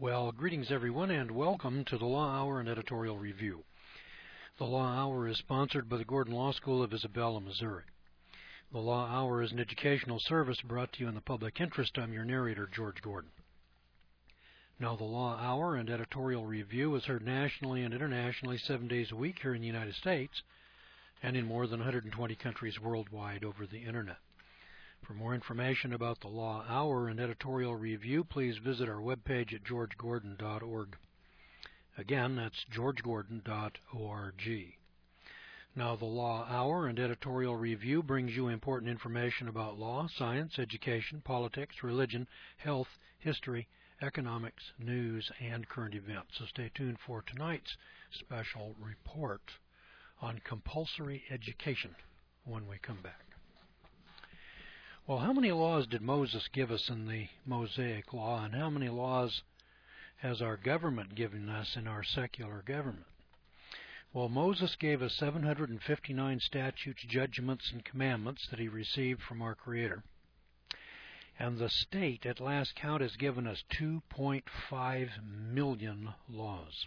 Well, greetings everyone and welcome to the Law Hour and Editorial Review. The Law Hour is sponsored by the Gordon Law School of Isabella, Missouri. The Law Hour is an educational service brought to you in the public interest. I'm your narrator, George Gordon. Now, the Law Hour and Editorial Review is heard nationally and internationally 7 days a week here in the United States and in more than 120 countries worldwide over the Internet. For more information about the Law Hour and Editorial Review, please visit our webpage at georgegordon.org. Again, that's georgegordon.org. Now, the Law Hour and Editorial Review brings you important information about law, science, education, politics, religion, health, history, economics, news, and current events. So stay tuned for tonight's special report on compulsory education when we come back. Well, how many laws did Moses give us in the Mosaic Law, and how many laws has our government given us in our secular government? Well, Moses gave us 759 statutes, judgments, and commandments that he received from our Creator. And the state, at last count, has given us 2.5 million laws.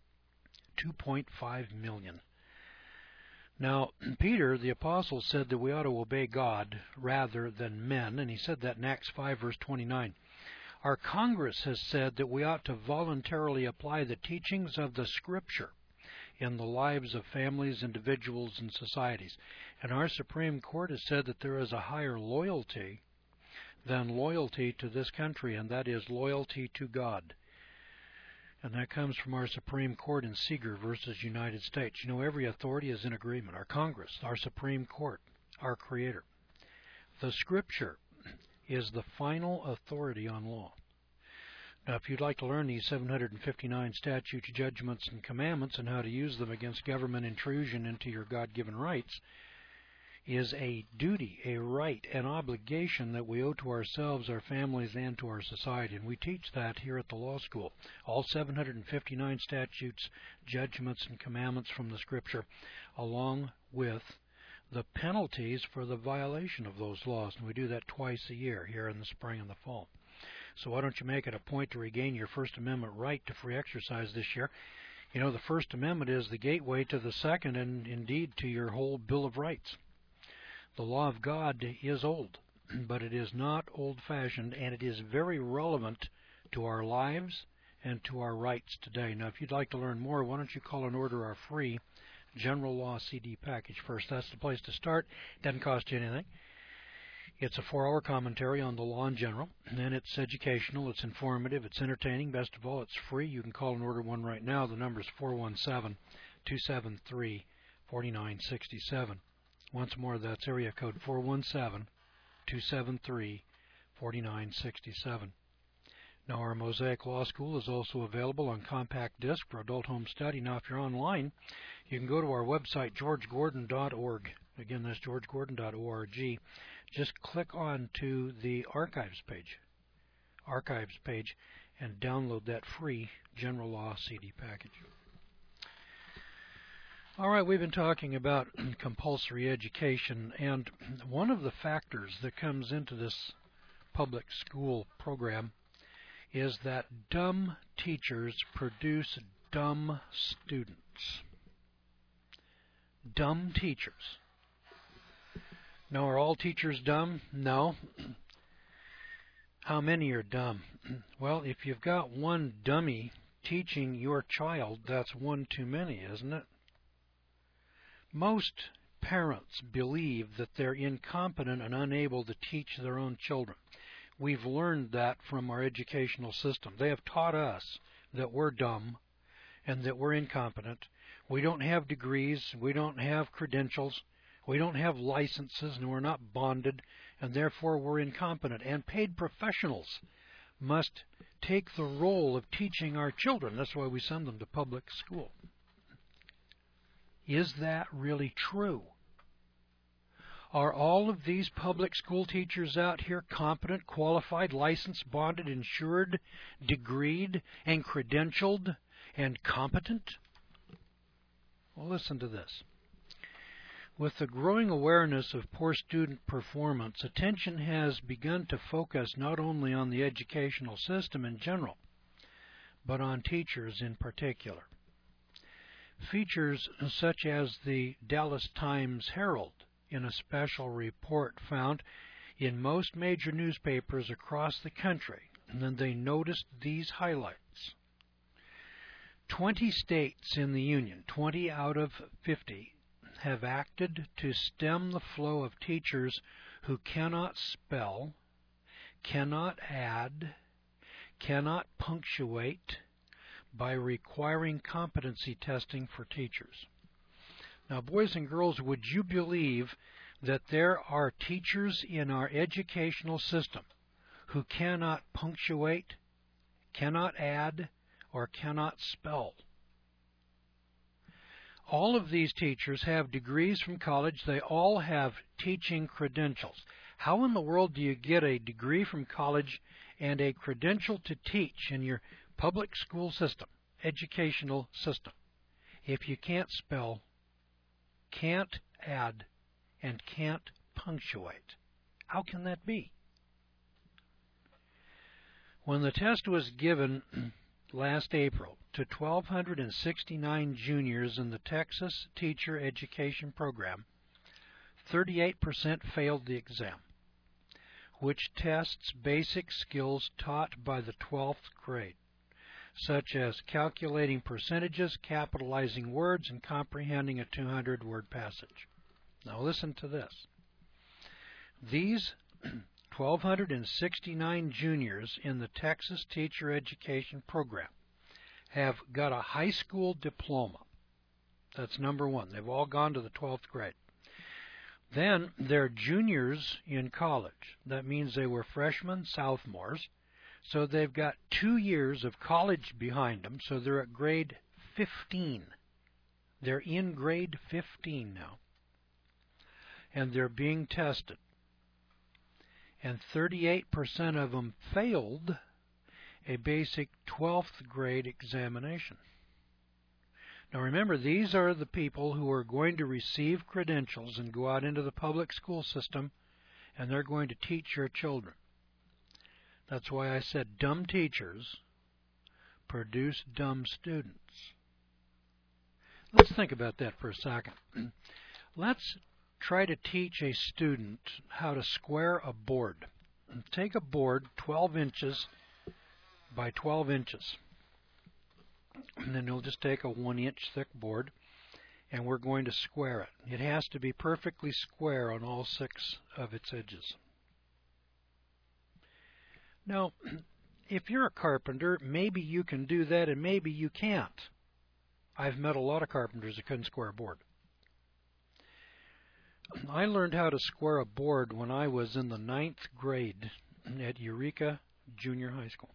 2.5 million. Now, Peter, the apostle, said that we ought to obey God rather than men, and he said that in Acts 5, verse 29. Our Congress has said that we ought to voluntarily apply the teachings of the Scripture in the lives of families, individuals, and societies. And our Supreme Court has said that there is a higher loyalty than loyalty to this country, and that is loyalty to God. And that comes from our Supreme Court in Seeger versus United States. You know, every authority is in agreement. Our Congress, our Supreme Court, our Creator. The Scripture is the final authority on law. Now, if you'd like to learn these 759 statutes, judgments, and commandments and how to use them against government intrusion into your God-given rights, is a duty, a right, an obligation that we owe to ourselves, our families, and to our society. And we teach that here at the law school. All 759 statutes, judgments, and commandments from the Scripture, along with the penalties for the violation of those laws. And we do that twice a year, here in the spring and the fall. So why don't you make it a point to regain your First Amendment right to free exercise this year? You know, the First Amendment is the gateway to the Second and indeed to your whole Bill of Rights. The law of God is old, but it is not old-fashioned, and it is very relevant to our lives and to our rights today. Now, if you'd like to learn more, why don't you call and order our free General Law CD package first. That's the place to start. It doesn't cost you anything. It's a 4-hour commentary on the law in general, and it's educational, it's informative, it's entertaining. Best of all, it's free. You can call and order one right now. The number is 417-273-4967. Once more, that's area code 417-273-4967. Now, our Mosaic Law School is also available on compact disc for adult home study. Now, if you're online, you can go to our website, georgegordon.org. Again, that's georgegordon.org. Just click on to the archives page, and download that free General Law CD package. All right, we've been talking about compulsory education, and one of the factors that comes into this public school program is that dumb teachers produce dumb students. Dumb teachers. Now, are all teachers dumb? No. How many are dumb? Well, if you've got one dummy teaching your child, that's one too many, isn't it? Most parents believe that they're incompetent and unable to teach their own children. We've learned that from our educational system. They have taught us that we're dumb and that we're incompetent. We don't have degrees, we don't have credentials, we don't have licenses, and we're not bonded, and therefore we're incompetent. And paid professionals must take the role of teaching our children. That's why we send them to public school. Is that really true? Are all of these public school teachers out here competent, qualified, licensed, bonded, insured, degreed, and credentialed, and competent? Well, listen to this. With the growing awareness of poor student performance, attention has begun to focus not only on the educational system in general, but on teachers in particular. Features such as the Dallas Times-Herald in a special report found in most major newspapers across the country, and then they noticed these highlights. 20 states in the Union, 20 out of 50, have acted to stem the flow of teachers who cannot spell, cannot add, cannot punctuate, by requiring competency testing for teachers. Now, boys and girls, would you believe that there are teachers in our educational system who cannot punctuate, cannot add, or cannot spell? All of these teachers have degrees from college. They all have teaching credentials. How in the world do you get a degree from college and a credential to teach in your public school system, educational system, if you can't spell, can't add, and can't punctuate? How can that be? When the test was given last April to 1,269 juniors in the Texas Teacher Education Program, 38% failed the exam, which tests basic skills taught by the 12th grade, such as calculating percentages, capitalizing words, and comprehending a 200-word passage. Now listen to this. These 1,269 juniors in the Texas Teacher Education Program have got a high school diploma. That's number one. They've all gone to the 12th grade. Then they're juniors in college. That means they were freshmen, sophomores. So they've got 2 years of college behind them, so they're at grade 15. They're in grade 15 now. And they're being tested. And 38% of them failed a basic 12th grade examination. Now remember, these are the people who are going to receive credentials and go out into the public school system, and they're going to teach your children. That's why I said dumb teachers produce dumb students. Let's think about that for a second. Let's try to teach a student how to square a board. Take a board 12 inches by 12 inches. And then you'll just take a 1-inch thick board, and we're going to square it. It has to be perfectly square on all 6 of its edges. Now, if you're a carpenter, maybe you can do that and maybe you can't. I've met a lot of carpenters that couldn't square a board. I learned how to square a board when I was in the 9th grade at Eureka Junior High School.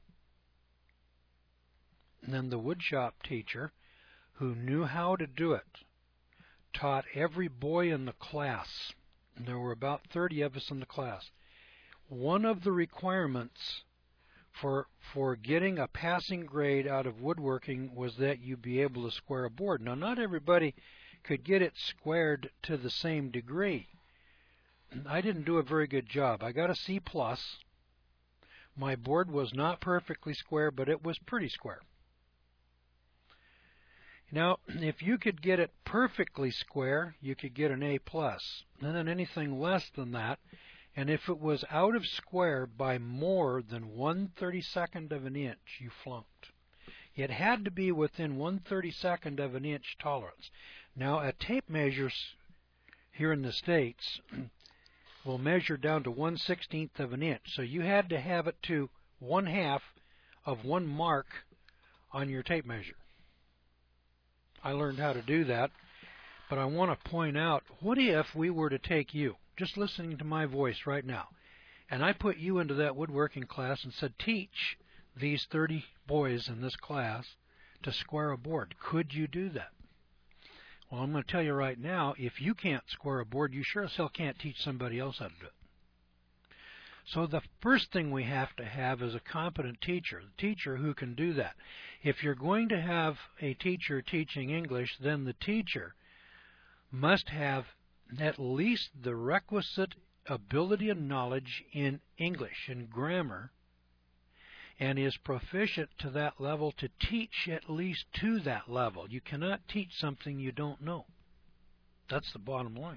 And then the woodshop teacher, who knew how to do it, taught every boy in the class. And there were about 30 of us in the class. One of the requirements for getting a passing grade out of woodworking was that you be able to square a board. Now, not everybody could get it squared to the same degree. I didn't do a very good job. I got a C+. My board was not perfectly square, but it was pretty square. Now, if you could get it perfectly square, you could get an A+. And then anything less than that, and if it was out of square by more than 1/32 of an inch, you flunked. It had to be within 1/32 of an inch tolerance. Now, a tape measure here in the States will measure down to 1/16 of an inch. So you had to have it to 1/2 of 1 mark on your tape measure. I learned how to do that, but I want to point out, what if we were to take you, just listening to my voice right now, and I put you into that woodworking class and said, teach these 30 boys in this class to square a board. Could you do that? Well, I'm going to tell you right now, if you can't square a board, you sure as hell can't teach somebody else how to do it. So the first thing we have to have is a competent teacher, a teacher who can do that. If you're going to have a teacher teaching English, then the teacher must have at least the requisite ability and knowledge in English and grammar, and is proficient to that level to teach at least to that level. You cannot teach something you don't know. That's the bottom line.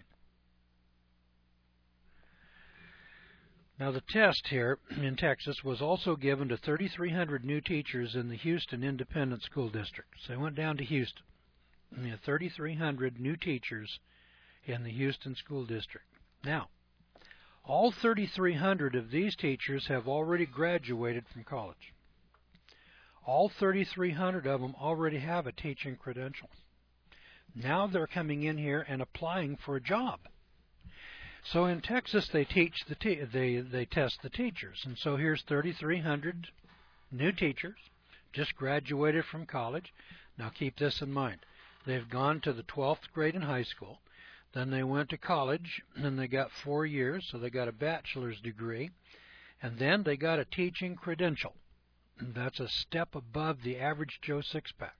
Now the test here in Texas was also given to 3,300 new teachers in the Houston Independent School District. So they went down to Houston. And they had 3,300 new teachers in the Houston School District. Now, all 3,300 of these teachers have already graduated from college. All 3,300 of them already have a teaching credential. Now they're coming in here and applying for a job. So in Texas, they teach they test the teachers, and so here's 3,300 new teachers just graduated from college. Now keep this in mind: they've gone to the 12th grade in high school, then they went to college, and they got 4 years, so they got a bachelor's degree, and then they got a teaching credential. That's a step above the average Joe Sixpack.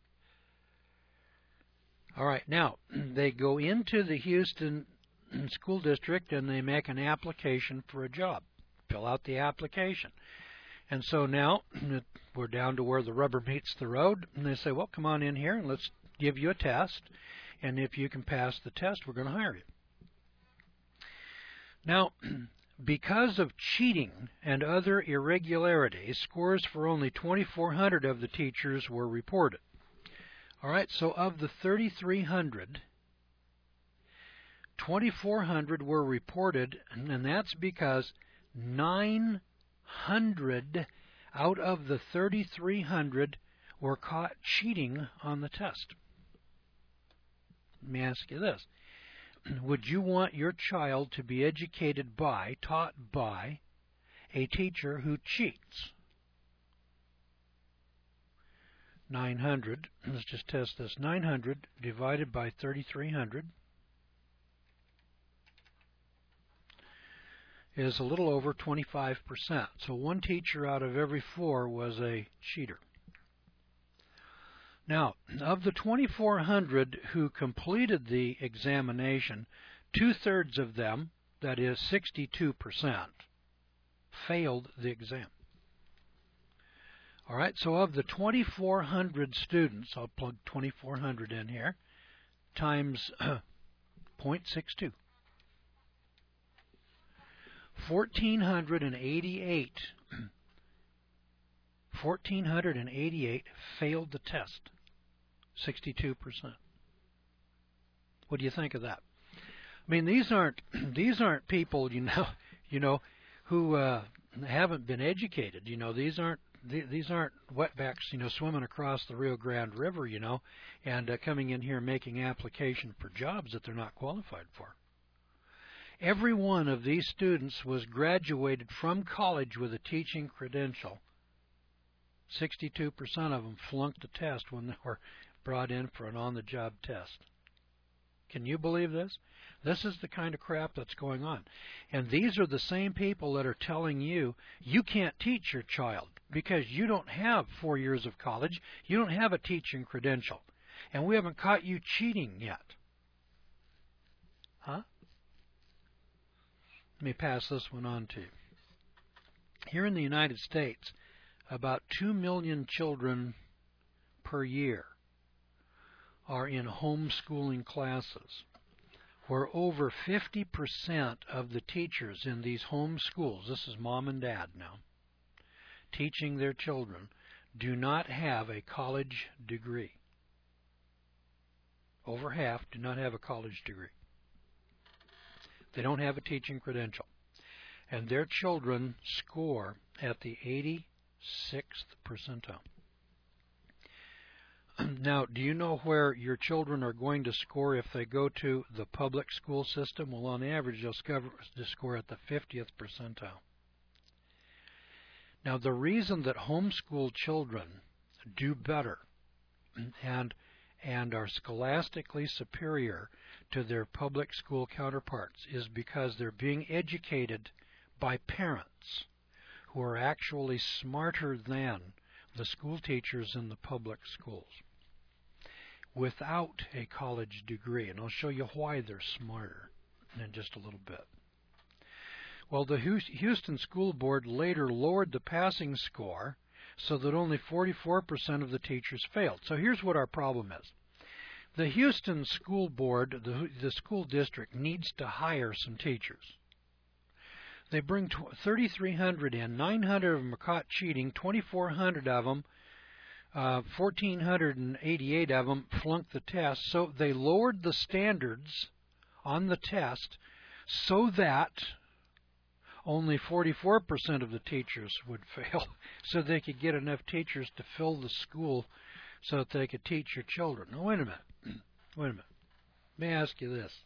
All right, now they go into the Houston School District and they make an application for a job. Fill out the application. And so now we're down to where the rubber meets the road, and they say, well, come on in here and let's give you a test, and if you can pass the test, we're going to hire you. Now, because of cheating and other irregularities, scores for only 2,400 of the teachers were reported. All right, so of the 3,300, 2,400 were reported, and that's because 900 out of the 3,300 were caught cheating on the test. Let me ask you this. Would you want your child to be educated by, taught by, a teacher who cheats? 900, let's just test this. 900 divided by 3,300 is a little over 25%. So one teacher out of every 4 was a cheater. Now, of the 2,400 who completed the examination, 2/3 of them, that is 62%, failed the exam. All right, so of the 2,400 students, I'll plug 2,400 in here, times 0.62. 1,488 failed the test. 62%. What do you think of that? I mean, these aren't people who haven't been educated. These aren't wetbacks swimming across the Rio Grande River and coming in here making application for jobs that they're not qualified for. Every one of these students was graduated from college with a teaching credential. 62% of them flunked the test when they were brought in for an on-the-job test. Can you believe this? This is the kind of crap that's going on. And these are the same people that are telling you you can't teach your child because you don't have 4 years of college, you don't have a teaching credential, and we haven't caught you cheating yet. Huh? Let me pass this one on to you. Here in the United States, about 2 million children per year are in homeschooling classes, where over 50% of the teachers in these home schools, this is mom and dad now, teaching their children, do not have a college degree. Over half do not have a college degree. They don't have a teaching credential. And their children score at the 86th percentile. Now, do you know where your children are going to score if they go to the public school system? Well, on average, they'll score at the 50th percentile. Now, the reason that homeschool children do better and are scholastically superior to their public school counterparts is because they're being educated by parents who are actually smarter than the school teachers in the public schools without a college degree. And I'll show you why they're smarter in just a little bit. Well, the Houston School Board later lowered the passing score so that only 44% of the teachers failed. So here's what our problem is. The Houston School Board, the school district, needs to hire some teachers. They bring 3,300 in, 900 of them are caught cheating, 2,400 of them, 1,488 of them flunked the test, so they lowered the standards on the test so that only 44% of the teachers would fail, so they could get enough teachers to fill the school so that they could teach your children. Now, wait a minute. Wait a minute. Let me ask you this.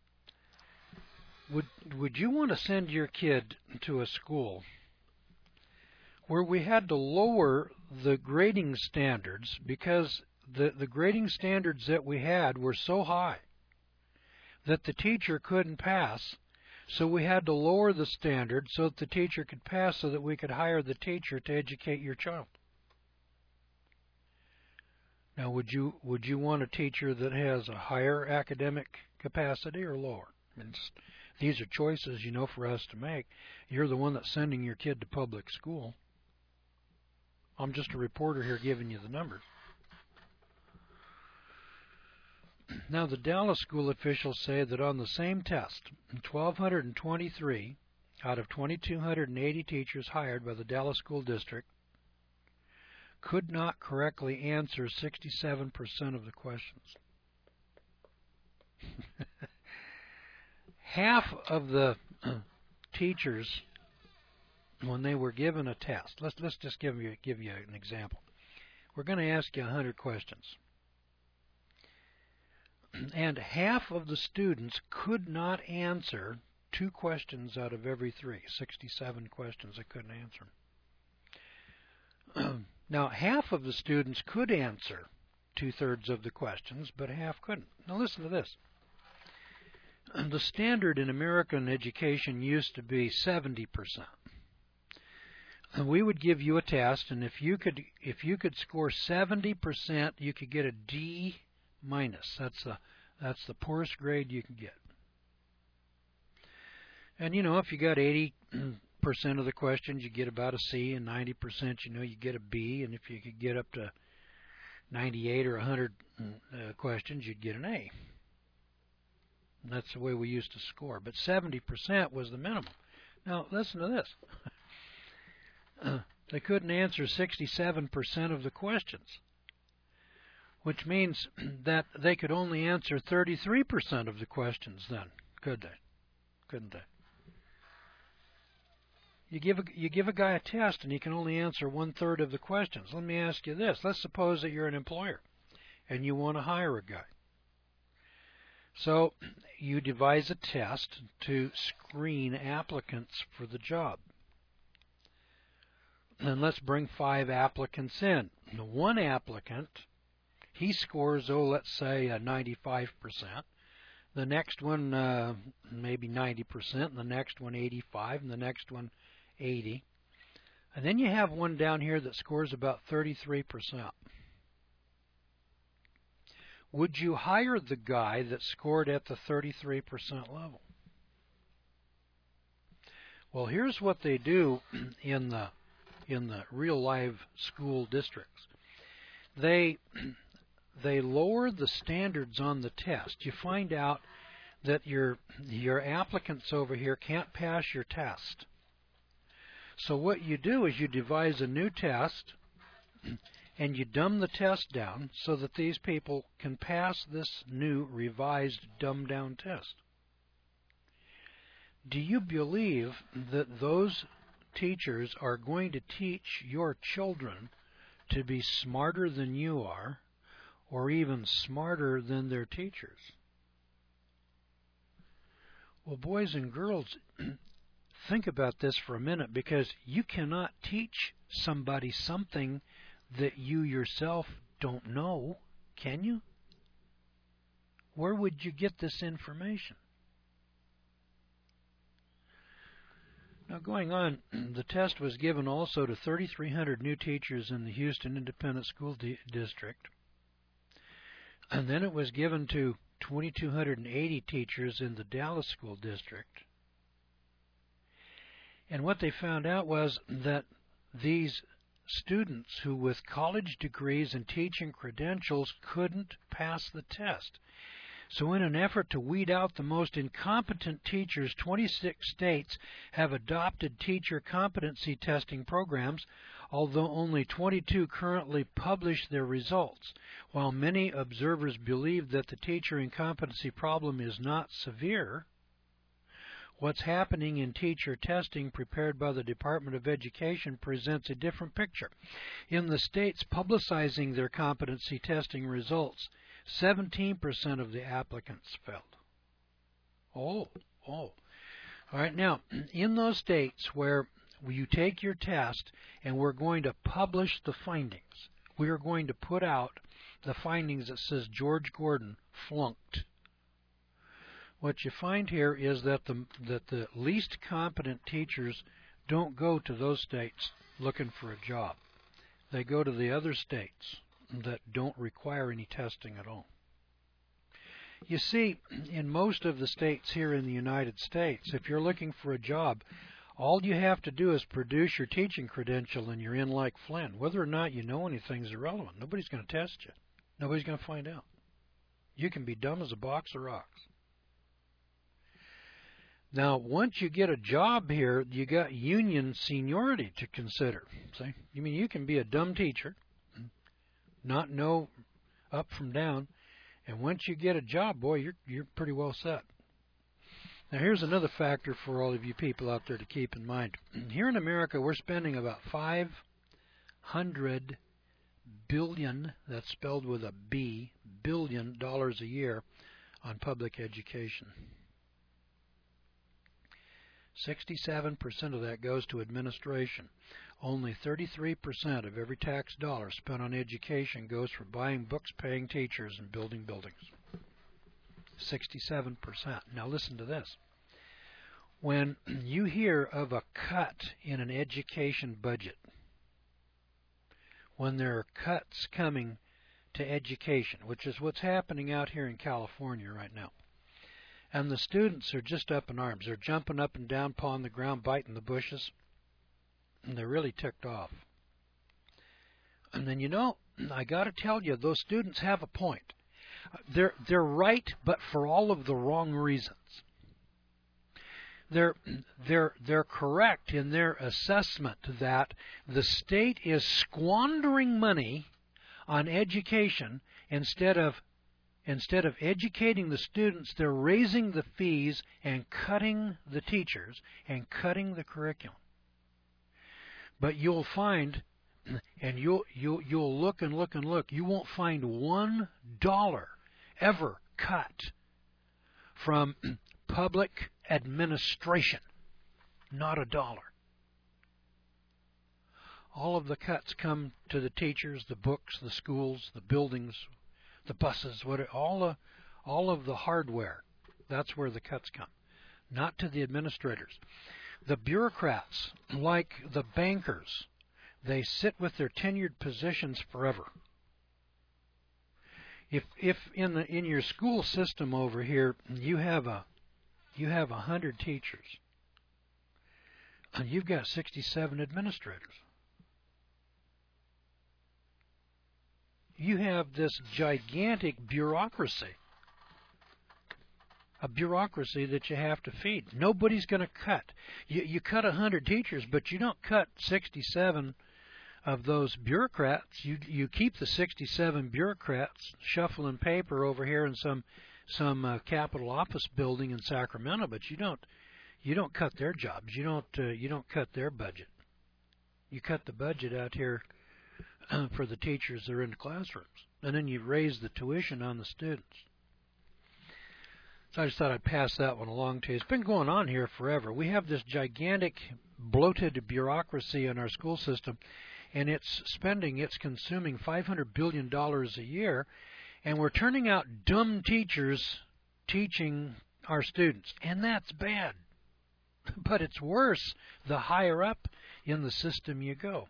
Would you want to send your kid to a school where we had to lower the grading standards because the grading standards that we had were so high that the teacher couldn't pass, so we had to lower the standard so that the teacher could pass so that we could hire the teacher to educate your child? Now, would you want a teacher that has a higher academic capacity or lower? I mean, these are choices, for us to make. You're the one that's sending your kid to public school. I'm just a reporter here giving you the numbers. Now, the Dallas school officials say that on the same test, 1,223 out of 2,280 teachers hired by the Dallas school district could not correctly answer 67% of the questions. Half of the teachers, when they were given a test, let's just give you an example. We're going to ask you 100 questions. And half of the students could not answer 2 questions out of every 3. 67 questions they couldn't answer. Now, half of the students could answer 2/3 of the questions, but half couldn't. Now, listen to this. The standard in American education used to be 70%. And we would give you a test, and if you could score 70%, you could get a D minus. That's the poorest grade you can get. And if you got 80% of the questions, you get about a C, and 90%, you get a B, and if you could get up to 98 or 100 questions, you'd get an A. And that's the way we used to score. But 70% was the minimum. Now, listen to this. They couldn't answer 67% of the questions, which means that they could only answer 33% of the questions then, could they? Couldn't they? You give a guy a test and he can only answer 1/3 of the questions. Let me ask you this. Let's suppose that you're an employer and you want to hire a guy. So you devise a test to screen applicants for the job. And let's bring 5 applicants in. Now, one applicant, he scores, let's say 95%. The next one maybe 90%, and the next one 85%, and the next one 80%. And then you have one down here that scores about 33%. Would you hire the guy that scored at the 33% level? Well, here's what they do in the real live school districts. They lower the standards on the test. You find out that your applicants over here can't pass your test. So what you do is you devise a new test and you dumb the test down so that these people can pass this new revised dumbed down test. Do you believe that those teachers are going to teach your children to be smarter than you are, or even smarter than their teachers? Well, boys and girls, think about this for a minute, because you cannot teach somebody something that you yourself don't know, can you? Where would you get this information? Now, going on, the test was given also to 3,300 new teachers in the Houston Independent School District. And then it was given to 2,280 teachers in the Dallas School District. And what they found out was that these students who with college degrees and teaching credentials couldn't pass the test. So in an effort to weed out the most incompetent teachers, 26 states have adopted teacher competency testing programs, although only 22 currently publish their results. While many observers believe that the teacher incompetency problem is not severe, what's happening in teacher testing prepared by the Department of Education presents a different picture. In the states publicizing their competency testing results, 17% of the applicants failed. All right, now, in those states where you take your test and we're going to publish the findings, we are going to put out the findings that says George Gordon flunked. What you find here is that the least competent teachers don't go to those states looking for a job. They go to the other states that don't require any testing at all. You see, in most of the states here in the United States, if you're looking for a job, all you have to do is produce your teaching credential and you're in like Flynn. Whether or not you know anything is irrelevant. Nobody's going to test you. Nobody's going to find out. You can be dumb as a box of rocks. Now, once you get a job here, you got union seniority to consider. See? I mean, you can be a dumb teacher, not know up from down, and once you get a job, boy, you're pretty well set. Now, here's another factor for all of you people out there to keep in mind. Here in America, we're spending about $500 billion, that's spelled with a B, billion dollars a year on public education. 67% of that goes to administration. Only 33% of every tax dollar spent on education goes for buying books, paying teachers, and building buildings. 67%. Now listen to this. When you hear of a cut in an education budget, when there are cuts coming to education, which is what's happening out here in California right now, and the students are just up in arms. They're jumping up and down, pawing the ground, biting the bushes, and they're really ticked off. And then, I got to tell you, those students have a point. They're right, but for all of the wrong reasons. They're correct in their assessment that the state is squandering money on education instead of educating the students. They're raising the fees and cutting the teachers and cutting the curriculum. But you'll find, and you'll look and look and look, you won't find $1 ever cut from public administration. Not a dollar. All of the cuts come to the teachers, the books, the schools, the buildings, the buses, all of the hardware. That's where the cuts come, not to the administrators. The bureaucrats, like the bankers, they sit with their tenured positions forever. If in your school system over here you have 100 teachers, and you've got 67 administrators. You have this gigantic bureaucracy, a bureaucracy that you have to feed. Nobody's going to cut. You cut 100 teachers, but you don't cut 67 of those bureaucrats. You keep the 67 bureaucrats shuffling paper over here in some Capitol office building in Sacramento, but you don't cut their jobs. You don't cut their budget. You cut the budget out here for the teachers that are in the classrooms. And then you raise the tuition on the students. So I just thought I'd pass that one along to you. It's been going on here forever. We have this gigantic, bloated bureaucracy in our school system, and it's consuming $500 billion a year, and we're turning out dumb teachers teaching our students. And that's bad. But it's worse the higher up in the system you go.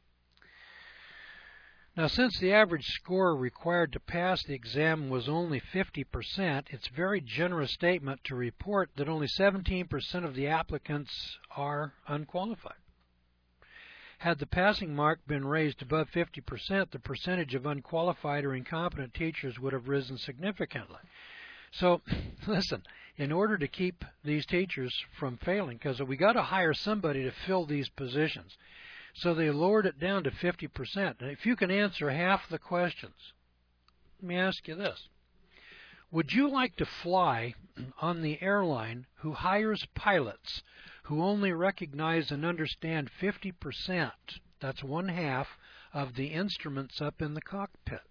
Now, since the average score required to pass the exam was only 50%, it's a very generous statement to report that only 17% of the applicants are unqualified. Had the passing mark been raised above 50%, the percentage of unqualified or incompetent teachers would have risen significantly. So, listen, in order to keep these teachers from failing, because we got to hire somebody to fill these positions, so they lowered it down to 50%. And if you can answer half the questions, let me ask you this. Would you like to fly on the airline who hires pilots who only recognize and understand 50%, that's one half, of the instruments up in the cockpit?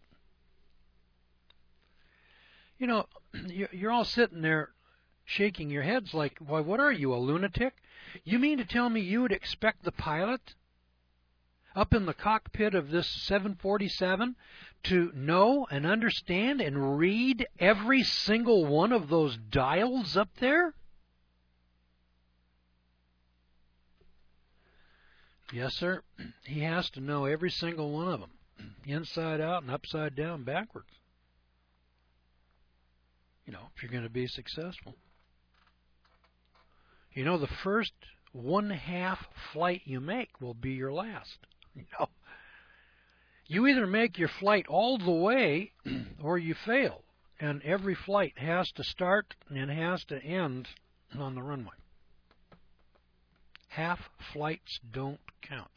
You know, you're all sitting there shaking your heads like, why, what are you, a lunatic? You mean to tell me you would expect the pilot up in the cockpit of this 747 to know and understand and read every single one of those dials up there? Yes, sir. He has to know every single one of them, inside out and upside down, backwards. You know, if you're going to be successful. You know, the first one-half flight you make will be your last. You know, you either make your flight all the way or you fail. And every flight has to start and has to end on the runway. Half flights don't count.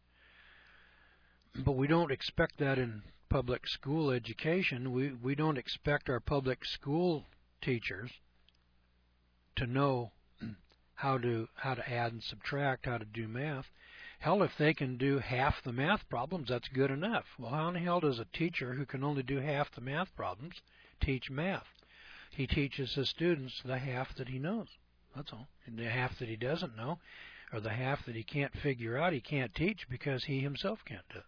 But we don't expect that in public school education. We don't expect our public school teachers to know how to add and subtract, how to do math. Hell, if they can do half the math problems, that's good enough. Well, how in the hell does a teacher who can only do half the math problems teach math? He teaches his students the half that he knows. That's all. And the half that he doesn't know, or the half that he can't figure out, he can't teach because he himself can't do it.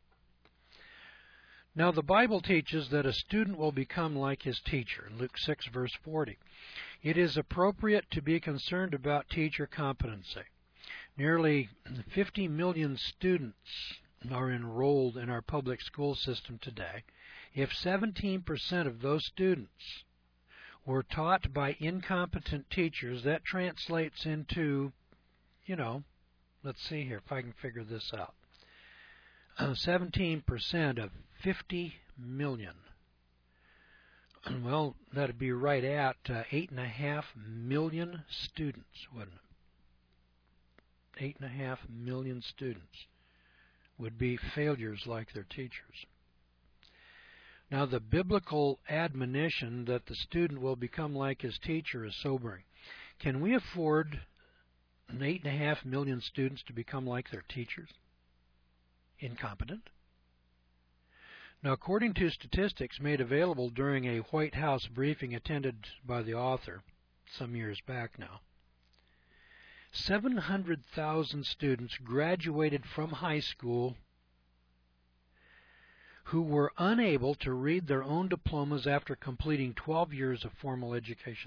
Now, the Bible teaches that a student will become like his teacher, in Luke 6, verse 40. It is appropriate to be concerned about teacher competency. Nearly 50 million students are enrolled in our public school system today. If 17% of those students were taught by incompetent teachers, that translates into, you know, let's see here if I can figure this out. 17% of 50 million. Well, that would be right at 8.5 million students, wouldn't it? 8.5 million students would be failures like their teachers. Now, the biblical admonition that the student will become like his teacher is sobering. Can we afford 8.5 million students to become like their teachers? Incompetent? Now, according to statistics made available during a White House briefing attended by the author some years back now, 700,000 students graduated from high school who were unable to read their own diplomas after completing 12 years of formal education.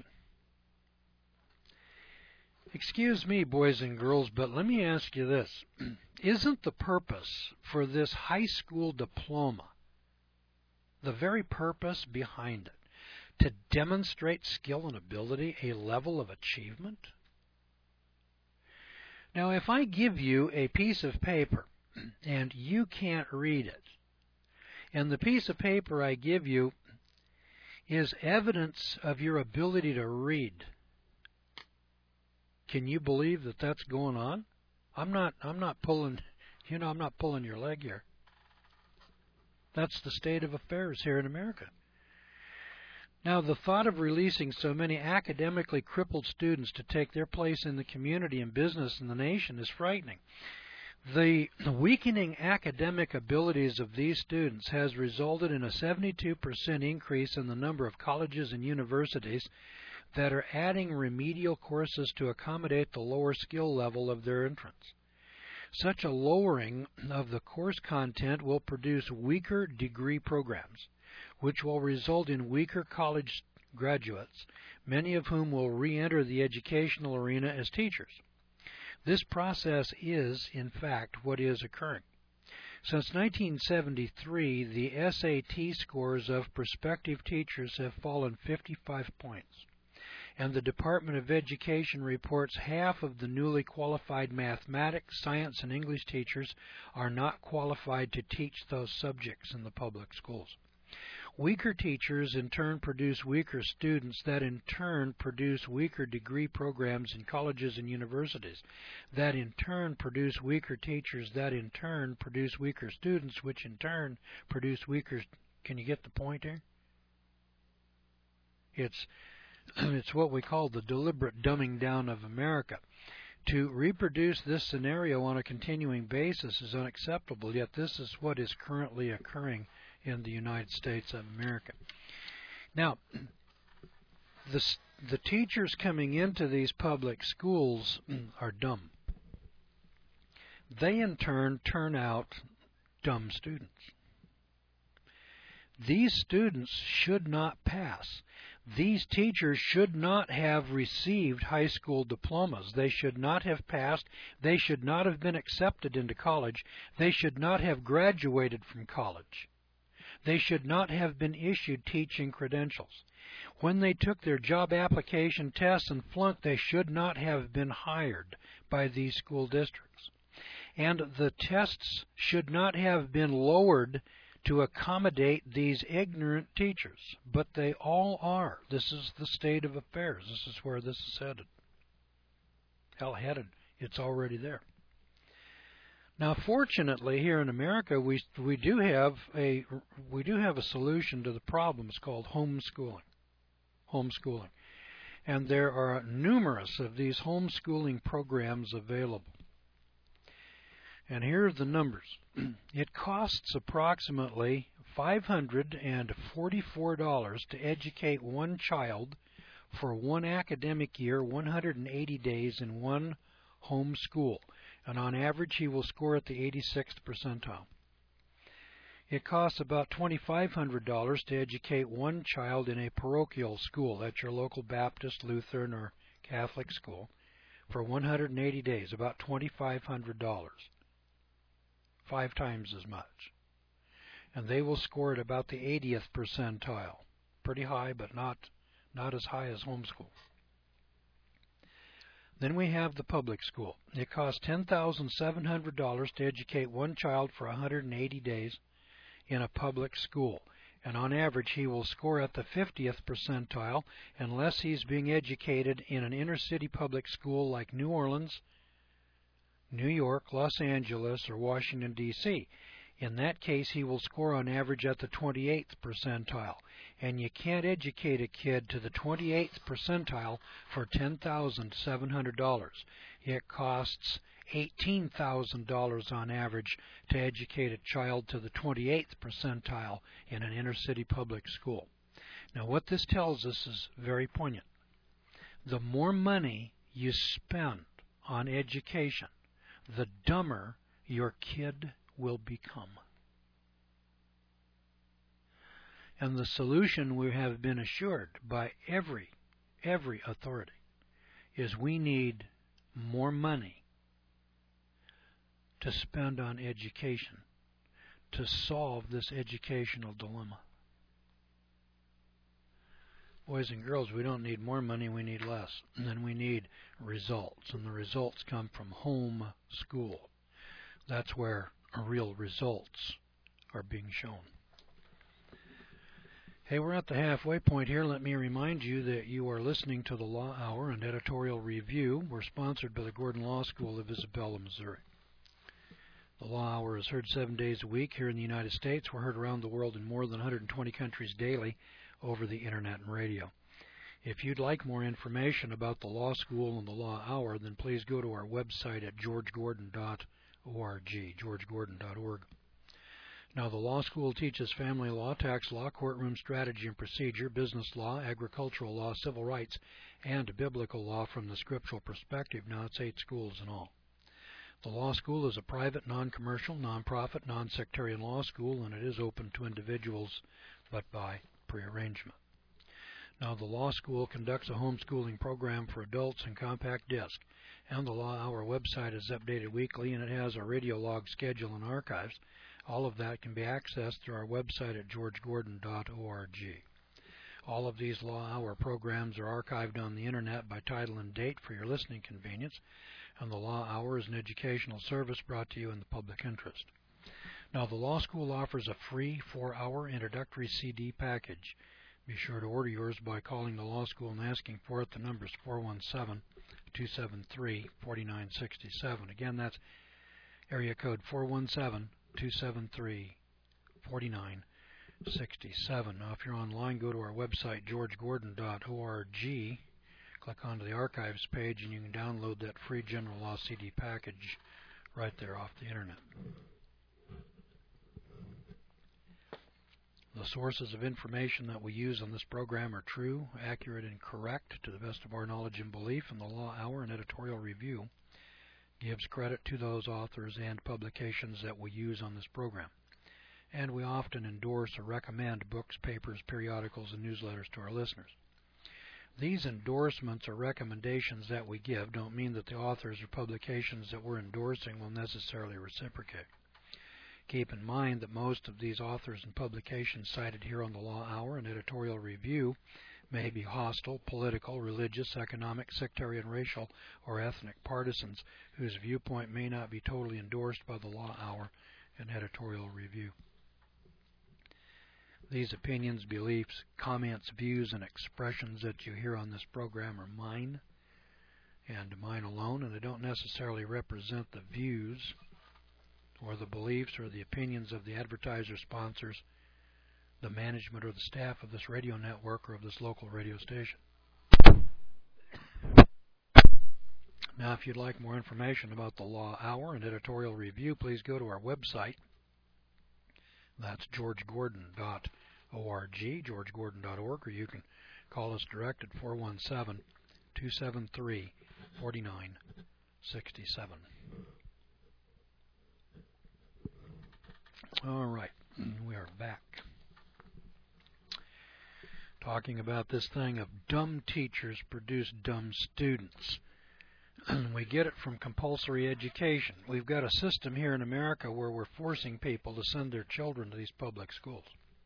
Excuse me, boys and girls, but let me ask you this. Isn't the purpose for this high school diploma, the very purpose behind it, to demonstrate skill and ability, a level of achievement? Now, if I give you a piece of paper and you can't read it, and the piece of paper I give you is evidence of your ability to read, can you believe that that's going on? I'm not pulling your leg here. That's the state of affairs here in America. Now, the thought of releasing so many academically crippled students to take their place in the community and business in the nation is frightening. The weakening academic abilities of these students has resulted in a 72% increase in the number of colleges and universities that are adding remedial courses to accommodate the lower skill level of their entrants. Such a lowering of the course content will produce weaker degree programs, which will result in weaker college graduates, many of whom will re-enter the educational arena as teachers. This process is, in fact, what is occurring. Since 1973, the SAT scores of prospective teachers have fallen 55 points. And the Department of Education reports half of the newly qualified mathematics, science, and English teachers are not qualified to teach those subjects in the public schools. Weaker teachers in turn produce weaker students that in turn produce weaker degree programs in colleges and universities that in turn produce weaker teachers that in turn produce weaker students which in turn produce weaker. Can you get the point here? It's what we call the deliberate dumbing down of America. To reproduce this scenario on a continuing basis is unacceptable, yet this is what is currently occurring in the United States of America. Now, the teachers coming into these public schools are dumb. They in turn turn out dumb students. These students should not pass. These teachers should not have received high school diplomas. They should not have passed. They should not have been accepted into college. They should not have graduated from college. They should not have been issued teaching credentials. When they took their job application tests and flunked, they should not have been hired by these school districts. And the tests should not have been lowered to accommodate these ignorant teachers, but they all are. This is the state of affairs. This is where this is headed. Hell, headed. It's already there. Now, fortunately, here in America, we do have a solution to the problem. It's called homeschooling. Homeschooling, and there are numerous of these homeschooling programs available. And here are the numbers. It costs approximately $544 to educate one child for one academic year, 180 days in one home school. And on average, he will score at the 86th percentile. It costs about $2,500 to educate one child in a parochial school, that's your local Baptist, Lutheran, or Catholic school, for 180 days, about $2,500. 5 times as much. And they will score at about the 80th percentile. Pretty high, but not as high as homeschool. Then we have the public school. It costs $10,700 to educate one child for 180 days in a public school. And on average, he will score at the 50th percentile unless he's being educated in an inner-city public school like New Orleans, New York, Los Angeles, or Washington, D.C. In that case, he will score on average at the 28th percentile. And you can't educate a kid to the 28th percentile for $10,700. It costs $18,000 on average to educate a child to the 28th percentile in an inner-city public school. Now, what this tells us is very poignant. The more money you spend on education, the dumber your kid will become. And the solution we have been assured by every authority is we need more money to spend on education to solve this educational dilemma. Boys and girls, we don't need more money, we need less. And then we need results, and the results come from home school. That's where real results are being shown. Hey, we're at the halfway point here. Let me remind you that you are listening to the Law Hour and Editorial Review. We're sponsored by the Gordon Law School of Isabella, Missouri. The Law Hour is heard 7 days a week here in the United States. We're heard around the world in more than 120 countries daily over the Internet and radio. If you'd like more information about the Law School and the Law Hour, then please go to our website at georgegordon.org, georgegordon.org. Now, the law school teaches family law, tax law, courtroom strategy and procedure, business law, agricultural law, civil rights, and biblical law from the scriptural perspective. Now, it's 8 schools in all. The law school is a private, non-commercial, non-profit, non-sectarian law school, and it is open to individuals, but by prearrangement. Now, the law school conducts a homeschooling program for adults in compact disc, and the Law Hour website is updated weekly, and it has a radio log schedule and archives. All of that can be accessed through our website at georgegordon.org. All of these Law Hour programs are archived on the Internet by title and date for your listening convenience, and the Law Hour is an educational service brought to you in the public interest. Now, the Law School offers a free 4-hour introductory CD package. Be sure to order yours by calling the Law School and asking for it. The number is 417-273-4967. Again, that's area code 417-273-4967. Now, if you're online, go to our website, georgegordon.org. Click onto the archives page, and you can download that free general law CD package right there off the Internet. The sources of information that we use on this program are true, accurate, and correct to the best of our knowledge and belief, and the Law Hour and Editorial Review gives credit to those authors and publications that we use on this program. And we often endorse or recommend books, papers, periodicals, and newsletters to our listeners. These endorsements or recommendations that we give don't mean that the authors or publications that we're endorsing will necessarily reciprocate. Keep in mind that most of these authors and publications cited here on the Law Hour and Editorial Review may be hostile, political, religious, economic, sectarian, racial, or ethnic partisans whose viewpoint may not be totally endorsed by the Law Hour and Editorial Review. These opinions, beliefs, comments, views, and expressions that you hear on this program are mine and mine alone, and they don't necessarily represent the views or the beliefs or the opinions of the advertiser sponsors, the management or the staff of this radio network or of this local radio station. Now, if you'd like more information about the Law Hour and Editorial Review, please go to our website. That's georgegordon.org, georgegordon.org, or you can call us direct at 417-273-4967. All right, we are back. Talking about this thing of dumb teachers produce dumb students. We get it from compulsory education. We've got a system here in America where we're forcing people to send their children to these public schools.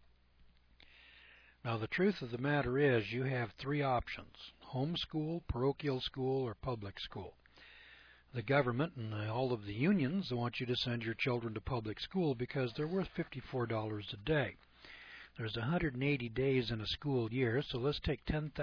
Now, the truth of the matter is you have three options: homeschool, parochial school, or public school. The government and all of the unions want you to send your children to public school because they're worth $54 a day. There's 180 days in a school year, so let's take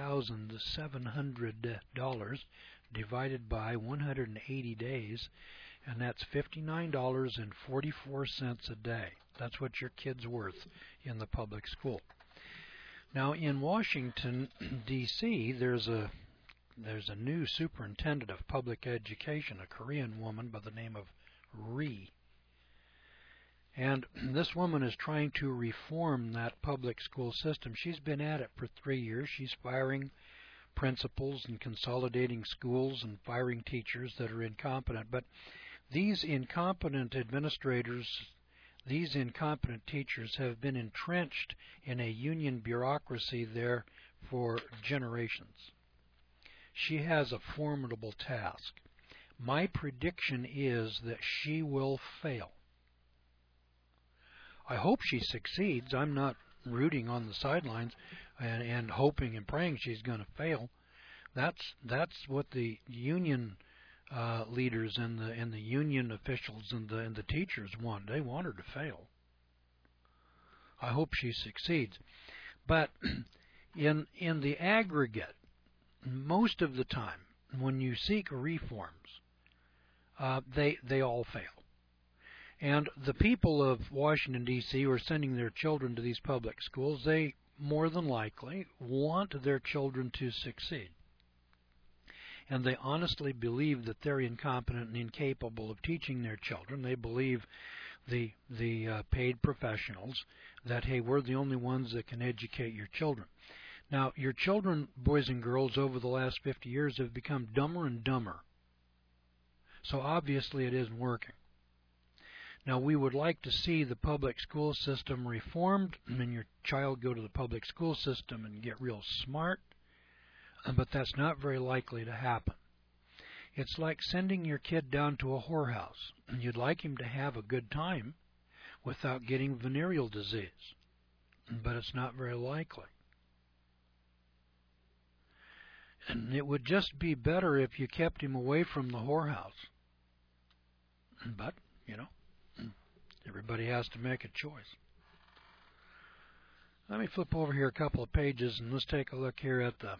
$10,700 divided by 180 days, and that's $59.44 a day. That's what your kid's worth in the public school. Now, in Washington, D.C., there's a new superintendent of public education, a Korean woman by the name of Ri. And this woman is trying to reform that public school system. She's been at it for 3 years. She's firing principals and consolidating schools and firing teachers that are incompetent. But these incompetent administrators, these incompetent teachers have been entrenched in a union bureaucracy there for generations. She has a formidable task. My prediction is that she will fail. I hope she succeeds. I'm not rooting on the sidelines and hoping and praying she's going to fail. That's what the union leaders and the union officials and the teachers want. They want her to fail. I hope she succeeds. But in the aggregate, most of the time, when you seek reforms, they all fail. And the people of Washington, D.C., who are sending their children to these public schools, they more than likely want their children to succeed. And they honestly believe that they're incompetent and incapable of teaching their children. They believe the paid professionals that, hey, we're the only ones that can educate your children. Now, your children, boys and girls, over the last 50 years have become dumber and dumber. So obviously it isn't working. Now, we would like to see the public school system reformed and your child go to the public school system and get real smart, but that's not very likely to happen. It's like sending your kid down to a whorehouse. You'd like him to have a good time without getting venereal disease, but it's not very likely. And it would just be better if you kept him away from the whorehouse. But, everybody has to make a choice. Let me flip over here a couple of pages and let's take a look here at the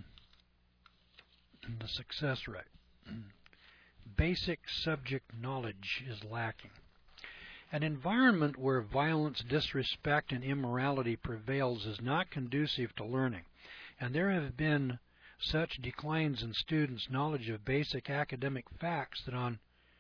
success rate. Basic subject knowledge is lacking. An environment where violence, disrespect, and immorality prevails is not conducive to learning, and there have been such declines in students' knowledge of basic academic facts that on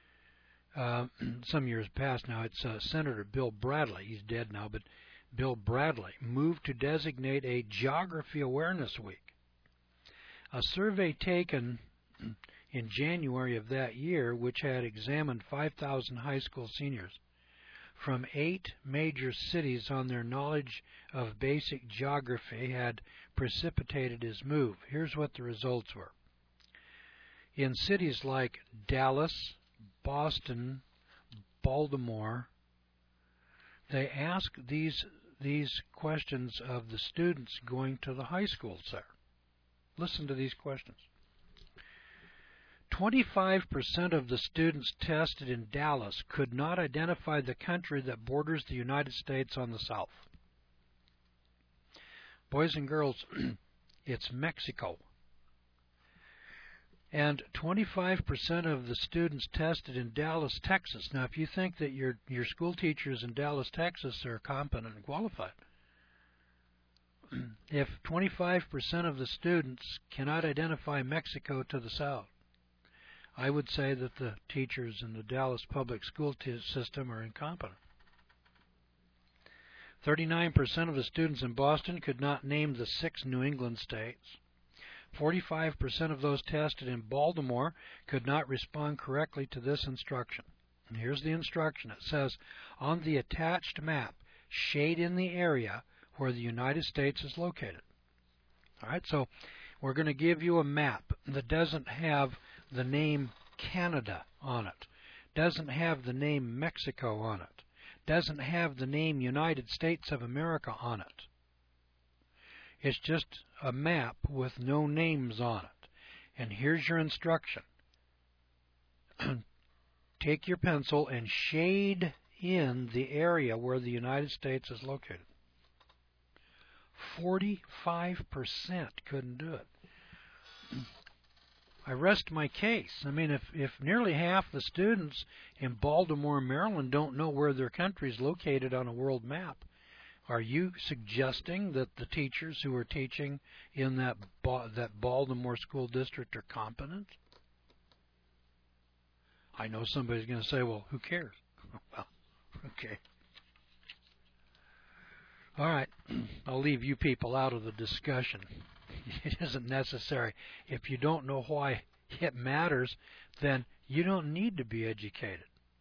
some years past now, it's Senator Bill Bradley, he's dead now, but Bill Bradley moved to designate a Geography Awareness Week. A survey taken in January of that year, which had examined 5,000 high school seniors from 8 major cities on their knowledge of basic geography, had precipitated his move. Here's what the results were. In cities like Dallas, Boston, Baltimore, they asked these questions of the students going to the high schools there. Listen to these questions. 25% of the students tested in Dallas could not identify the country that borders the United States on the south. Boys and girls, it's Mexico. And 25% of the students tested in Dallas, Texas. Now, if you think that your school teachers in Dallas, Texas are competent and qualified, if 25% of the students cannot identify Mexico to the south, I would say that the teachers in the Dallas public school system are incompetent. 39% of the students in Boston could not name the 6 New England states. 45% of those tested in Baltimore could not respond correctly to this instruction. And here's the instruction. It says, on the attached map, shade in the area where the United States is located. All right, so we're going to give you a map that doesn't have the name Canada on it, doesn't have the name Mexico on it, doesn't have the name United States of America on it. It's just a map with no names on it. And here's your instruction. Take your pencil and shade in the area where the United States is located. 45% couldn't do it. I rest my case. I mean, if nearly half the students in Baltimore, Maryland don't know where their country is located on a world map, are you suggesting that the teachers who are teaching in that Baltimore school district are competent? I know somebody's going to say, well, who cares? Well, okay. All right, I'll leave you people out of the discussion. It isn't necessary. If you don't know why it matters, then you don't need to be educated.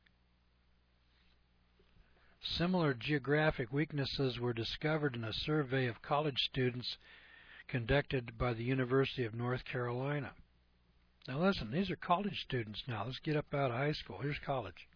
Similar geographic weaknesses were discovered in a survey of college students conducted by the University of North Carolina. Now listen, these are college students now. Let's get up out of high school. Here's college.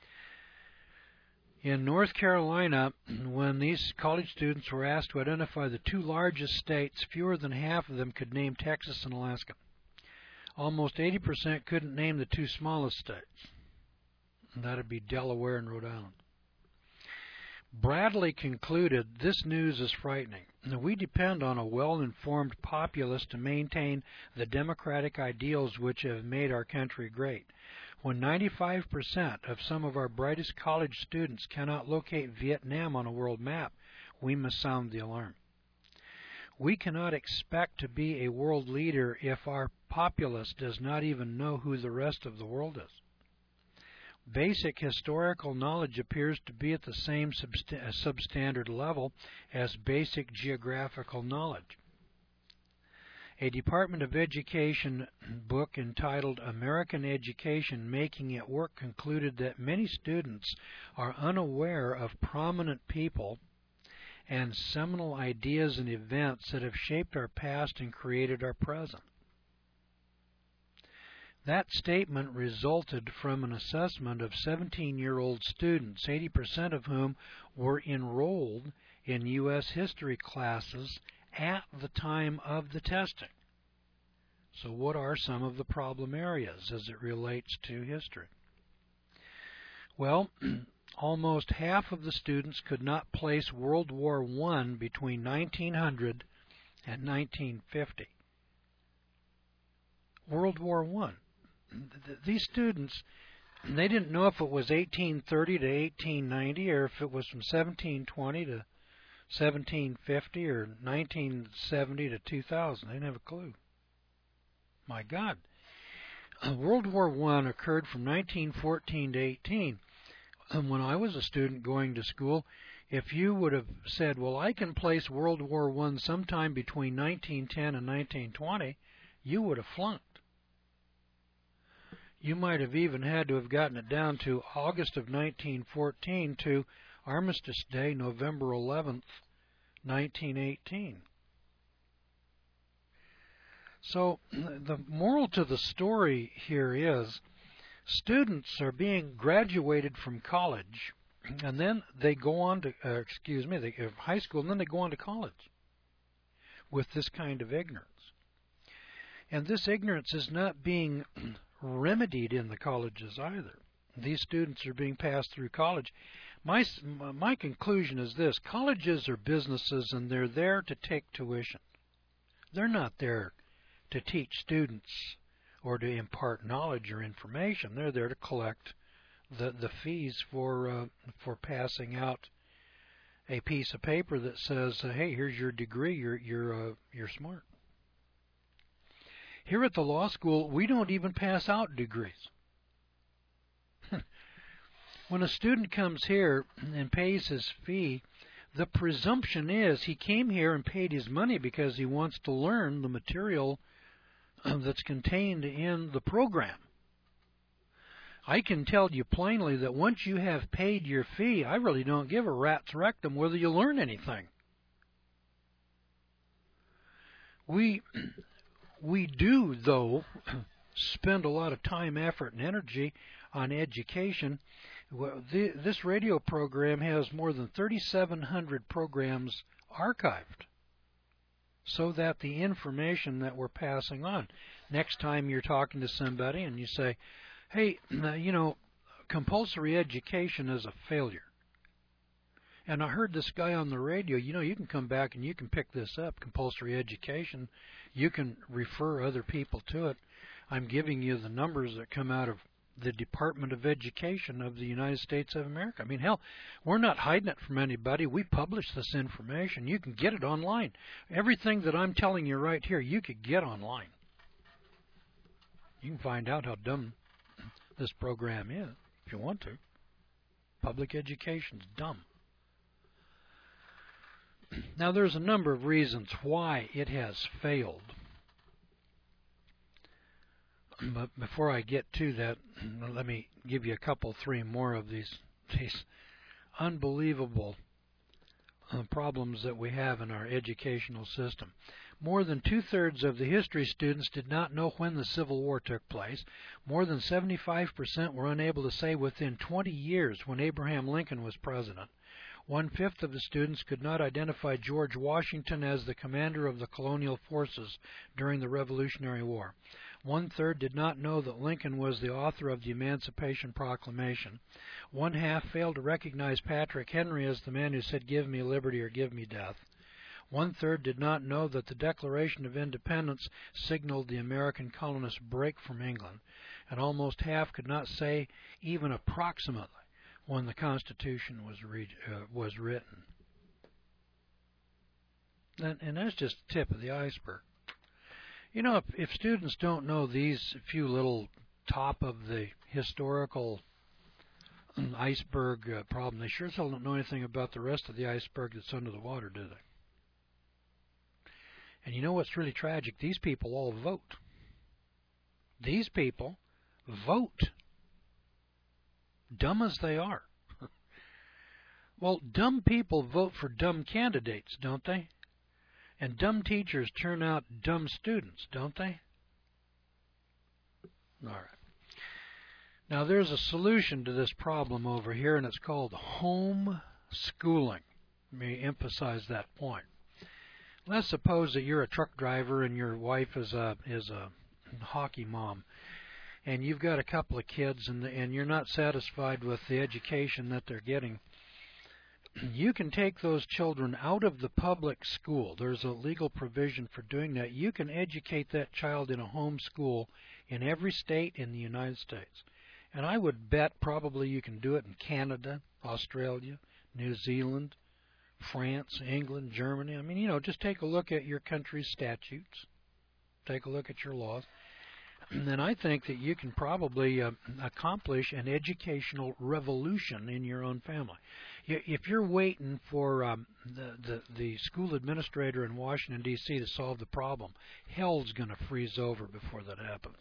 In North Carolina, when these college students were asked to identify the 2 largest states, fewer than half of them could name Texas and Alaska. Almost 80% couldn't name the 2 smallest states. And that would be Delaware and Rhode Island. Bradley concluded, this news is frightening. We depend on a well-informed populace to maintain the democratic ideals which have made our country great. When 95% of some of our brightest college students cannot locate Vietnam on a world map, we must sound the alarm. We cannot expect to be a world leader if our populace does not even know who the rest of the world is. Basic historical knowledge appears to be at the same substandard level as basic geographical knowledge. A Department of Education book entitled American Education, Making It Work concluded that many students are unaware of prominent people and seminal ideas and events that have shaped our past and created our present. That statement resulted from an assessment of 17-year-old students, 80% of whom were enrolled in U.S. history classes at the time of the testing. So what are some of the problem areas as it relates to history? Well, almost half of the students could not place World War I between 1900 and 1950. World War I. These students, they didn't know if it was 1830 to 1890 or if it was from 1720 to 1750 or 1970 to 2000. They didn't have a clue. My God. World War I occurred from 1914 to 18. When I was a student going to school, if you would have said, well, I can place World War I sometime between 1910 and 1920, you would have flunked. You might have even had to have gotten it down to August of 1914 to Armistice Day, November 11th, 1918. So the moral to the story here is students are being graduated from college, and then they go on to, they have high school, and then they go on to college with this kind of ignorance. And this ignorance is not being remedied in the colleges either. These students are being passed through college. My conclusion is this: colleges are businesses, and they're there to take tuition. They're not there to teach students or to impart knowledge or information. They're there to collect the fees for passing out a piece of paper that says, "Hey, here's your degree. You're smart." Here at the law school, we don't even pass out degrees. When a student comes here and pays his fee, the presumption is he came here and paid his money because he wants to learn the material that's contained in the program. I can tell you plainly that once you have paid your fee, I really don't give a rat's rectum whether you learn anything. We do, though, spend a lot of time, effort, and energy on education. This radio program has more than 3,700 programs archived so that the information that we're passing on, next time you're talking to somebody and you say, hey, compulsory education is a failure. And I heard this guy on the radio, you can come back and you can pick this up, compulsory education. You can refer other people to it. I'm giving you the numbers that come out of the Department of Education of the United States of America. I mean, hell, we're not hiding it from anybody. We publish this information. You can get it online. Everything that I'm telling you right here, you could get online. You can find out how dumb this program is if you want to. Public education's dumb. Now, there's a number of reasons why it has failed. But before I get to that, let me give you three more of these unbelievable problems that we have in our educational system. More than two-thirds of the history students did not know when the Civil War took place. More than 75% were unable to say within 20 years when Abraham Lincoln was president. One-fifth of the students could not identify George Washington as the commander of the colonial forces during the Revolutionary War. One-third did not know that Lincoln was the author of the Emancipation Proclamation. One-half failed to recognize Patrick Henry as the man who said, "Give me liberty or give me death." One-third did not know that the Declaration of Independence signaled the American colonists' break from England. And almost half could not say even approximately when the Constitution was written. And that's just the tip of the iceberg. If students don't know these few little top of the historical iceberg problem, they sure as hell don't know anything about the rest of the iceberg that's under the water, do they? And you know what's really tragic? These people all vote. These people vote. Dumb as they are. Well, dumb people vote for dumb candidates, don't they? And dumb teachers turn out dumb students, don't they? All right. Now, there's a solution to this problem over here, and it's called home schooling. Let me emphasize that point. Let's suppose that you're a truck driver and your wife is a hockey mom, and you've got a couple of kids, and you're not satisfied with the education that they're getting, you can take those children out of the public school. There's a legal provision for doing that. You can educate that child in a home school in every state in the United States. And I would bet probably you can do it in Canada, Australia, New Zealand, France, England, Germany. I mean, just take a look at your country's statutes. Take a look at your laws. And I think that you can probably accomplish an educational revolution in your own family. If you're waiting for the school administrator in Washington, D.C. to solve the problem, hell's going to freeze over before that happens.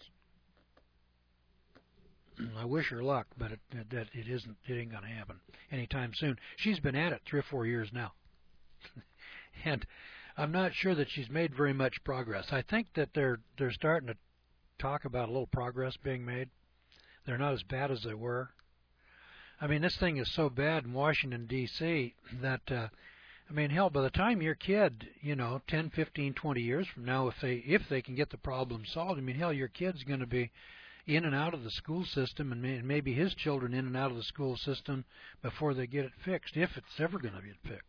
I wish her luck, but it ain't going to happen anytime soon. She's been at it 3 or 4 years now. And I'm not sure that she's made very much progress. I think that they're starting to talk about a little progress being made. They're not as bad as they were. I mean, this thing is so bad in Washington, D.C. that, hell, by the time your kid, 10, 15, 20 years from now, if they can get the problem solved, hell, your kid's going to be in and out of the school system, and maybe his children in and out of the school system before they get it fixed, if it's ever going to get fixed.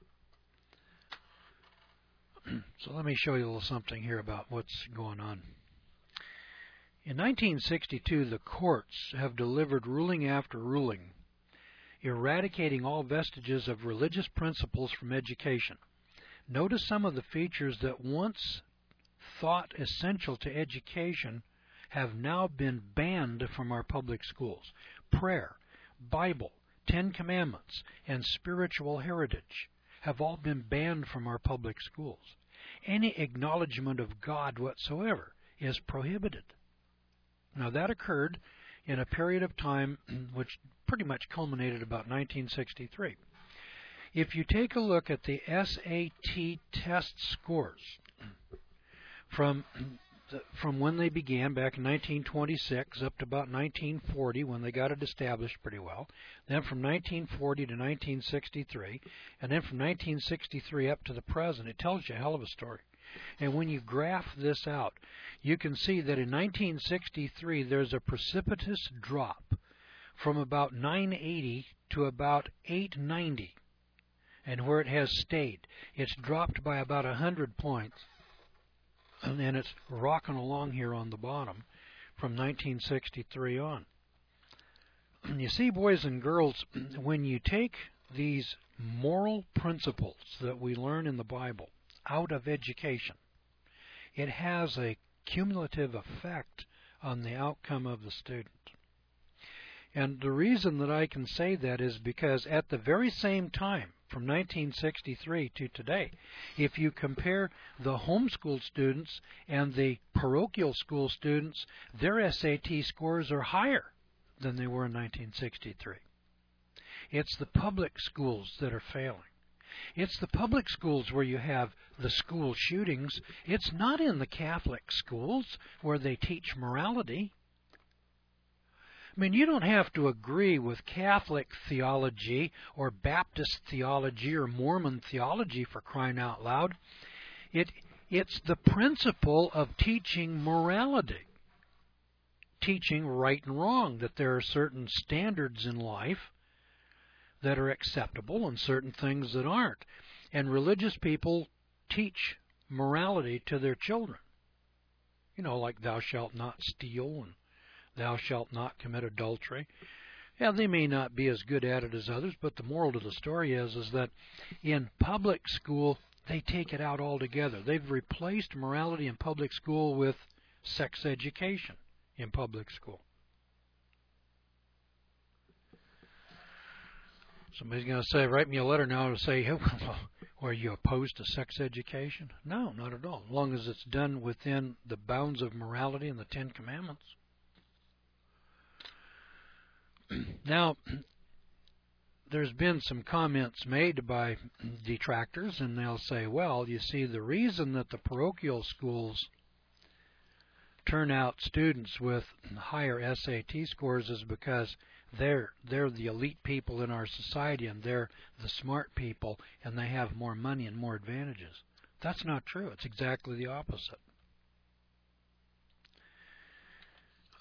So let me show you a little something here about what's going on. In 1962, the courts have delivered ruling after ruling, eradicating all vestiges of religious principles from education. Notice some of the features that once thought essential to education have now been banned from our public schools. Prayer, Bible, 10 Commandments, and spiritual heritage have all been banned from our public schools. Any acknowledgement of God whatsoever is prohibited. Now that occurred in a period of time which pretty much culminated about 1963. If you take a look at the SAT test scores from when they began back in 1926 up to about 1940 when they got it established pretty well, then from 1940 to 1963, and then from 1963 up to the present, it tells you a hell of a story. And when you graph this out, you can see that in 1963 there's a precipitous drop from about 980 to about 890, and where it has stayed, it's dropped by about 100 points. And then it's rocking along here on the bottom from 1963 on. You see, boys and girls, when you take these moral principles that we learn in the Bible out of education, it has a cumulative effect on the outcome of the student. And the reason that I can say that is because at the very same time, from 1963 to today, if you compare the homeschool students and the parochial school students, their SAT scores are higher than they were in 1963. It's the public schools that are failing. It's the public schools where you have the school shootings. It's not in the Catholic schools where they teach morality. You don't have to agree with Catholic theology or Baptist theology or Mormon theology, for crying out loud. It's the principle of teaching morality, teaching right and wrong, that there are certain standards in life that are acceptable and certain things that aren't. And religious people teach morality to their children. Like thou shalt not steal and thou shalt not commit adultery. Yeah, they may not be as good at it as others, but the moral to the story is that in public school, they take it out altogether. They've replaced morality in public school with sex education in public school. Somebody's going to say, write me a letter now to say, are you opposed to sex education? No, not at all, as long as it's done within the bounds of morality and the 10 Commandments. Now, there's been some comments made by detractors, and they'll say, well, you see, the reason that the parochial schools turn out students with higher SAT scores is because they're the elite people in our society, and they're the smart people, and they have more money and more advantages. That's not true. It's exactly the opposite.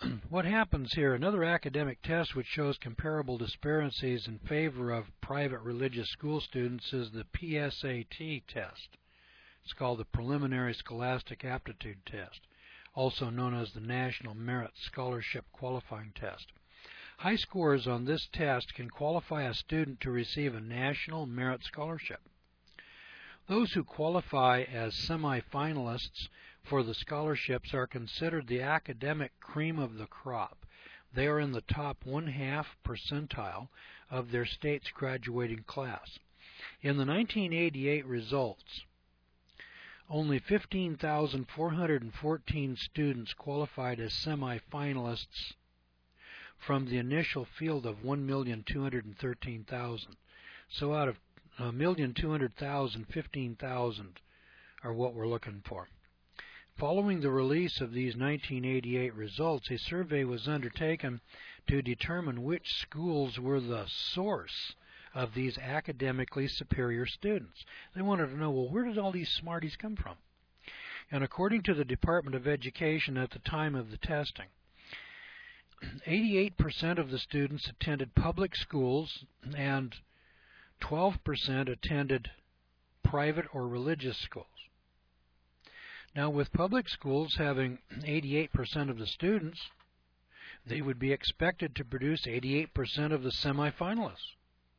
what happens here, another academic test which shows comparable disparities in favor of private religious school students is the PSAT test. It's called the Preliminary Scholastic Aptitude Test, also known as the National Merit Scholarship Qualifying Test. High scores on this test can qualify a student to receive a National Merit Scholarship. Those who qualify as semifinalists for the scholarships are considered the academic cream of the crop. They are in the top 1/2 percentile of their state's graduating class. In the 1988 results, only 15,414 students qualified as semifinalists from the initial field of 1,213,000. So out of 1,200,000, 15,000 are what we're looking for. Following the release of these 1988 results, a survey was undertaken to determine which schools were the source of these academically superior students. They wanted to know, well, where did all these smarties come from? And according to the Department of Education at the time of the testing, 88% of the students attended public schools and 12% attended private or religious schools. Now, with public schools having 88% of the students, they would be expected to produce 88% of the semifinalists.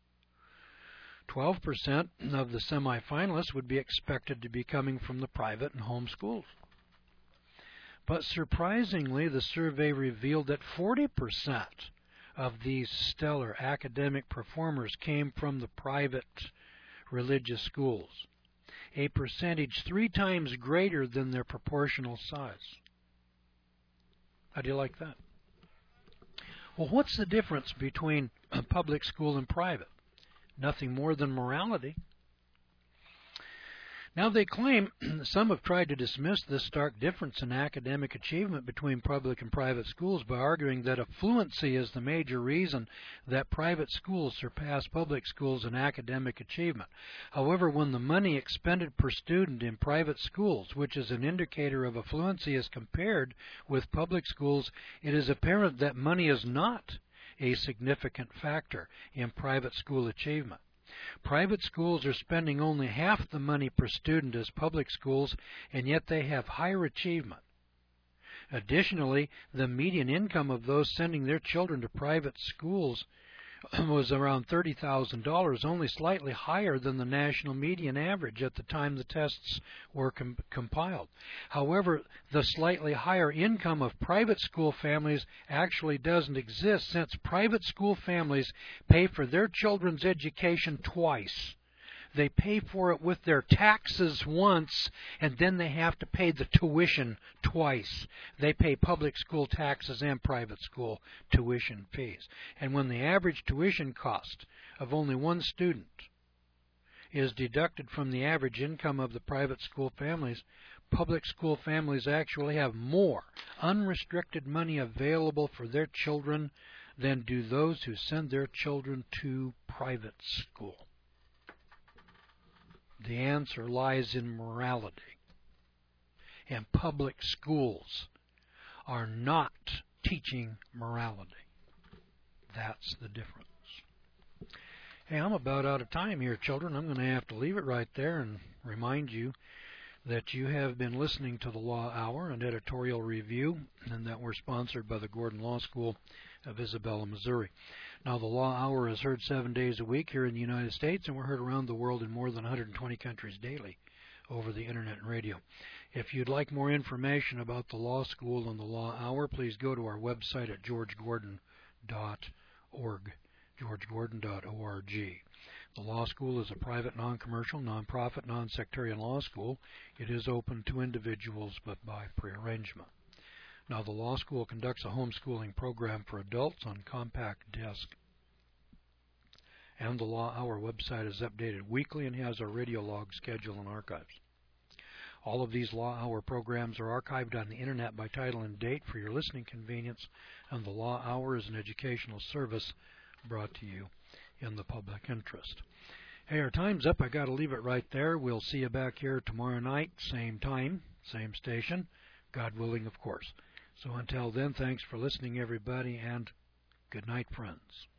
12% of the semifinalists would be expected to be coming from the private and home schools. But surprisingly, the survey revealed that 40% of these stellar academic performers came from the private religious schools, a percentage 3 times greater than their proportional size. How do you like that? Well, what's the difference between a public school and private? Nothing more than morality. Now, they claim some have tried to dismiss this stark difference in academic achievement between public and private schools by arguing that affluency is the major reason that private schools surpass public schools in academic achievement. However, when the money expended per student in private schools, which is an indicator of affluency, is compared with public schools, it is apparent that money is not a significant factor in private school achievement. Private schools are spending only half the money per student as public schools, and yet they have higher achievement. Additionally, the median income of those sending their children to private schools was around $30,000, only slightly higher than the national median average at the time the tests were compiled. However, the slightly higher income of private school families actually doesn't exist, since private school families pay for their children's education twice. They pay for it with their taxes once, and then they have to pay the tuition twice. They pay public school taxes and private school tuition fees. And when the average tuition cost of only one student is deducted from the average income of the private school families, public school families actually have more unrestricted money available for their children than do those who send their children to private school. The answer lies in morality. And public schools are not teaching morality. That's the difference. Hey, I'm about out of time here, children. I'm going to have to leave it right there and remind you that you have been listening to the Law Hour and Editorial Review, and that we're sponsored by the Gordon Law School of Isabella, Missouri. Now, the Law Hour is heard 7 days a week here in the United States, and we're heard around the world in more than 120 countries daily over the Internet and radio. If you'd like more information about the Law School and the Law Hour, please go to our website at georgegordon.org, georgegordon.org. The Law School is a private, non-commercial, non-profit, non-sectarian law school. It is open to individuals, but by prearrangement. Now, the Law School conducts a homeschooling program for adults on compact disc. And the Law Hour website is updated weekly and has a radio log schedule and archives. All of these Law Hour programs are archived on the Internet by title and date for your listening convenience, and the Law Hour is an educational service brought to you in the public interest. Hey, our time's up. I got to leave it right there. We'll see you back here tomorrow night, same time, same station, God willing, of course. So until then, thanks for listening, everybody, and good night, friends.